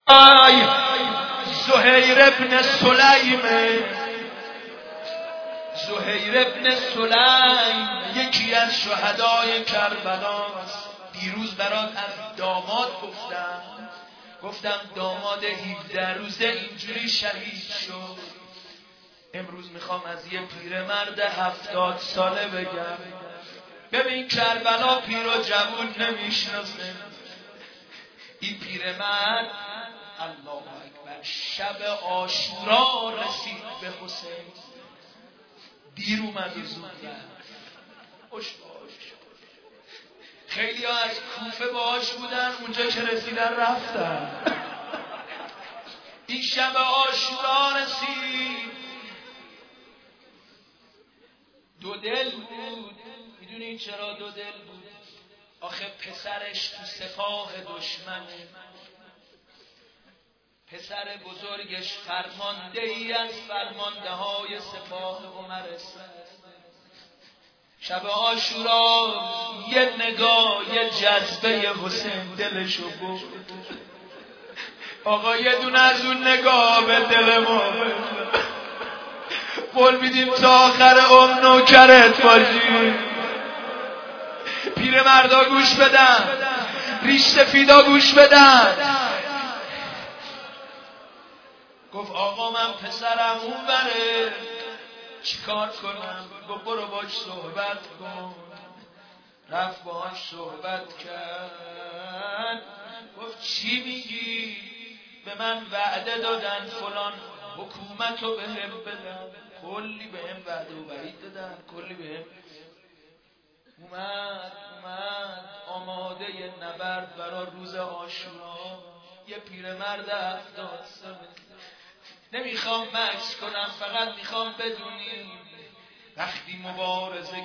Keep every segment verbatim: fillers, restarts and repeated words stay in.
آی زهیر ابن سلیم زهیر ابن سلیم یکی از شهدای کربلاست. دیروز برات از داماد گفتم گفتم داماد هفده روزه اینجوری شهید شد. امروز میخوام از یه پیرمرد هفتاد ساله بگم. ببین کربلا پیر و جوون نمیشناسه. این پیرمرد الله اکبر شب عاشورا رسید به حسین. دیر اومد و زود رفت. خیلی ها از کوفه باهاش بودن، اونجا که رسیدن رفتن. این شب عاشورا رسید. دو دل بود. میدونین چرا دو دل بود؟ آخه پسرش تو سپاه دشمنه. پسر بزرگش فرمانده ای از فرمانده های سپاه عمر است. شب عاشورا یه نگاه یه جذبه حسین دلشو برد. آقا یه دونه از اون نگاه به دل ما قول میدیم تا آخر عمر نوکرت باشی. پیر مردا گوش بدن، ریش سفیدا گوش بدن. گفت آقا من پسرم اون بره چیکار کنم؟ گفت برو باش صحبت کن. رفت باش صحبت کرد. گفت چی میگی؟ به من وعده دادن فلان حکومتو به هم بدن، کلی به هم وعده و وعید دادن، کلی به هم. اومد اومد آماده ی نبرد برای روز عاشورا. یه پیرمرد هفتاد ساله. نمیخوام مکس کنم، فقط میخوام بدونی وقتی مبارزه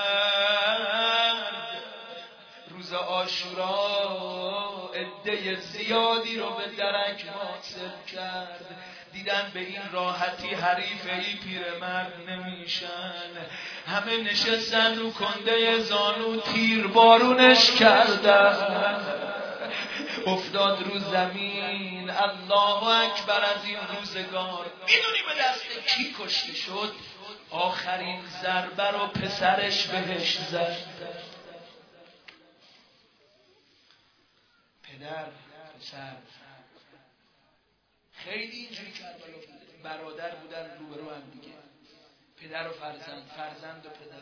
کرد روز عاشورا عده زیادی رو به درک واصل کرد. دیدن به این راحتی حریف ای پیرمرد نمیشن. همه نشستن رو کنده زانو، تیر بارونش کردن. افتاد رو زمین. الله اکبر از این روزگار. میدونی به دست کی کشته شد؟ آخرین ضربه رو پسرش بهش زد. پدر پسر خیلی اینجوری کربلا بوده. برادر بودن روبرو هم دیگه. پدر و فرزند، فرزند و پدر.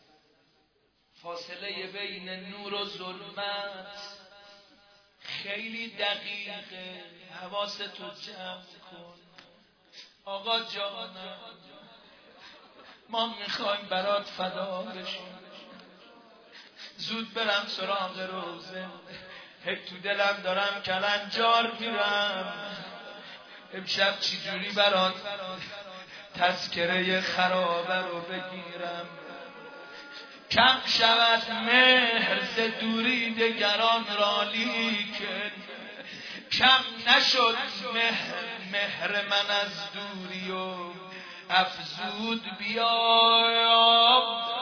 فاصله بین نور و ظلمت خیلی دقیقه. حواستو جمع کن. آقا جانم ما میخوایم برات فدا بشیم. زود برم سراغ روزه. هک تو دلم دارم کلنجار میرم. امشب چی جوری برات تذکره خرابه رو بگیرم. کم شود مهر ز دوری دگران را، لیکن کم نشد مهر, مهر من از دوری و افزود بیام.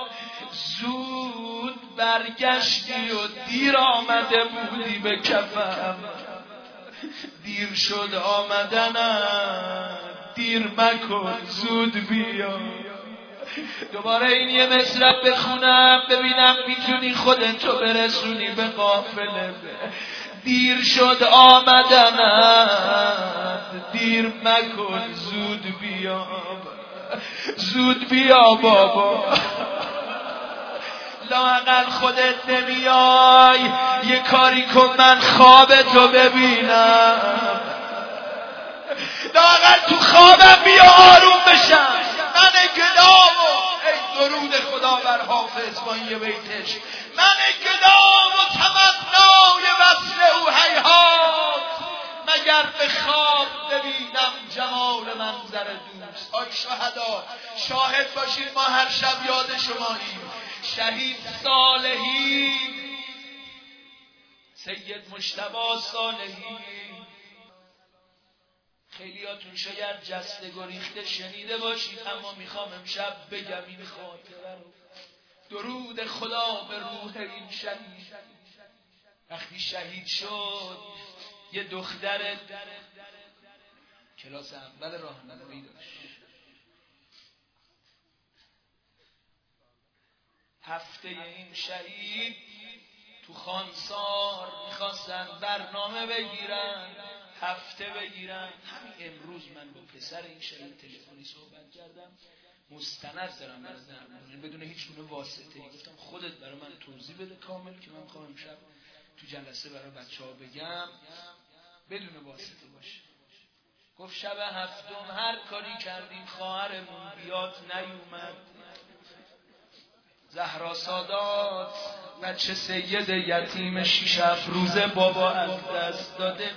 زود برگشتی و دیر آمده بودی به کفم. دیر شد آمدنم، دیر مکن زود بیا. دوباره این یه مصرع بخونم ببینم میتونی خودتو برسونی به قافله. دیر شد آمدنم، دیر مکن زود بیا. زود بیا بابا. لااقل خودت نمیای یه کاری کن من خوابتو ببینم. لااقل تو خوابم بیا آروم بشم. من گدامو ای درود خدا بر حافظ با این یه بیتش. من گدام و تمنای وصل او هیهات، مگر به خواب ببینم جمال منظر دوست. آی شهدا شاهد باشید ما هر شب یاد شماییم. شهید صالحی سید مجتبی صالحی. خیلیاتون شاید جسته گریخته شنیده باشید، اما میخوام امشب بگم این خاطره رو. درود خدا به روح این شهید. وقتی شهید شد یه دختر کلاس اول راهنمایی داشت. هفته این شهید تو خانسار میخواستن برنامه بگیرن، هفته بگیرن. همین امروز من با پسر این شهید تلفنی صحبت کردم، مستند دارم برای درمون بدون هیچ گونه واسطه. گفتم خودت برای من توضیح بده کامل که من میخوام امشب تو جلسه برای بچه‌ها بگم بدون واسطه باشه. گفت شب هفتم هر کاری کردیم خواهرمون بیاد نیومد. زهرا سادات بچه سید یتیم شیش هفت روزه بابا از دست داده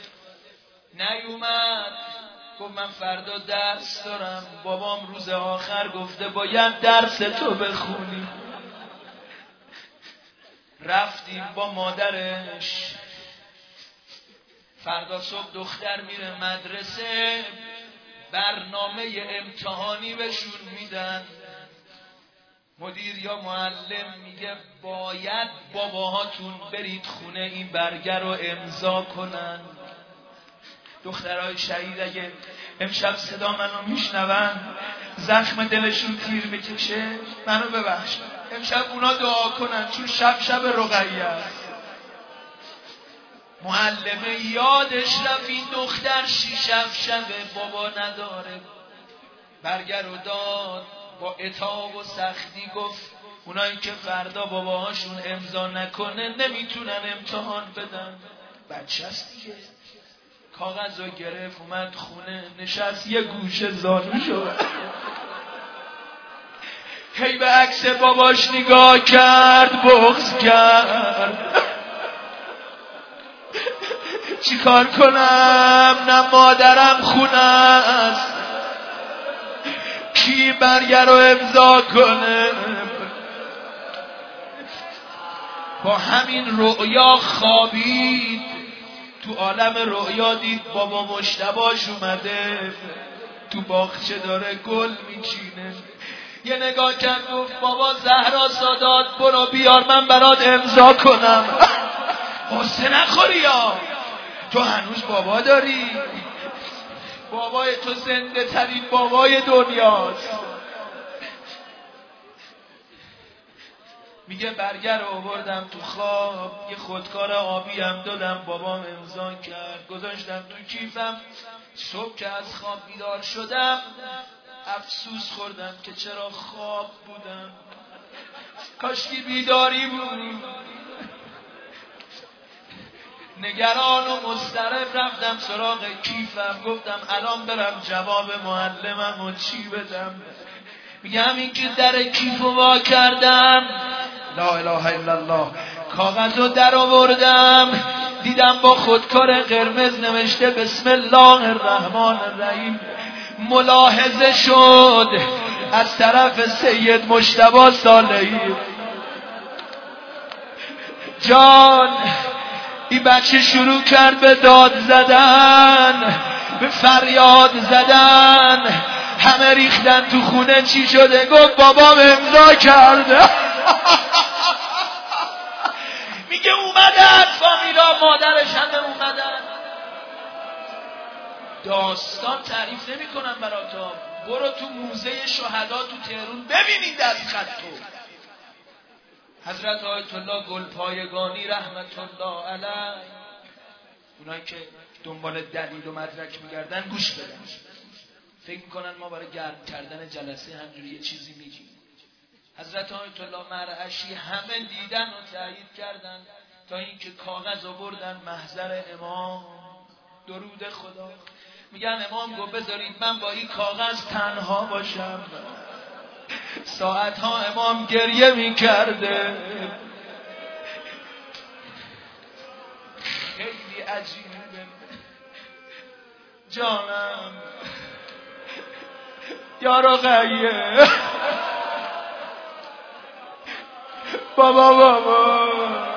نیومد. گفت من فردا درس دارم. بابام روز آخر گفته باید درس تو بخونی. رفتیم با مادرش. فردا صبح دختر میره مدرسه، برنامه امتحانی بهشون میدن. مدیر یا معلم میگه باید باباهاتون برید خونه این برگر رو امضا کنن. دخترای شهید اگه امشب صدا منو میشنون زخم دلشون تیر بکشه منو ببخش. امشب اونا دعا کنن چون شب شب رقیه است. معلمه یادش رفت این دختر شیش هفت شبه بابا نداره. برگر رو داد با عتاب و سختی گفت اونایی که فردا باباهاشون امضا نکنه نمیتونن امتحان بدن. بچه است دیگه. کاغذ رو گرفت اومد خونه نشست یه گوشه زانو شد. هی به عکس باباش نگاه کرد بغض کرد. چی کار کنم نه مادرم خونه است، کی برگر رو امضا کنه. با همین رؤیا خوابید. تو عالم رؤیا دید بابا مشتباش اومده تو باغچه داره گل میچینه. یه نگاه کرد گفت بابا زهرا سادات برو بیار من برات امضا کنم. قصه نخوری یا تو هنوز بابا داری. بابای تو زنده ترین بابای دنیاست. میگه برگر رو آوردم تو خواب، یه خودکار آبی هم دادم بابام امضا کرد، گذاشتم تو کیفم. صبح که از خواب بیدار شدم افسوس خوردم که چرا خواب بودم، کاشکی بیداری بود. نگران و مضطرب رفتم سراغ کیفم، گفتم الان برم جواب معلمم و چی بدم. میگه همین که در کیفو وا کردم لا اله الا الله کاغذ رو در آوردم دیدم با خودکار قرمز نوشته بسم الله الرحمن الرحیم. ملاحظه شد از طرف سید مجتبی صالحی. جان این بچه شروع کرد به داد زدن، به فریاد زدن. همه ریختن تو خونه. چی شده؟ گفت بابام امضا کرده. میگه اومدن فامیلا مادرش همه اومدن. داستان تعریف نمی کنم براتا، برو تو موزه شهدا تو تهران ببینید از خطو. حضرت آیت الله گلپایگانی رحمت الله علیه، اونایی که دنبال دلیل و مدرک میگردن گوش بدن. فکر میکنن ما برای گرم کردن جلسه همجوری یه چیزی میگیم. حضرت آیت الله مرعشی همه دیدن و تایید کردن تا اینکه کاغذ آوردن محضر امام. درود خدا. میگن امام گفت بذارید من با این کاغذ تنها باشم. ساعتها امام گریه میکرده. خیلی عجیبه جانم یا رقیه. بابا بابا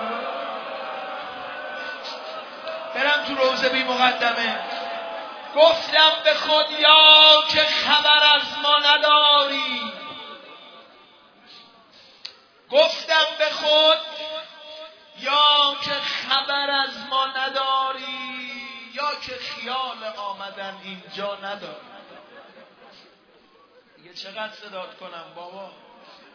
برم تو روزه بی مقدمه. گفتم به خود یا که خبر از ما نداری. گفتم به خود یا که خبر از ما نداری. یا که خیال آمدن اینجا ندارن. دیگه چقدر صدات کنم بابا؟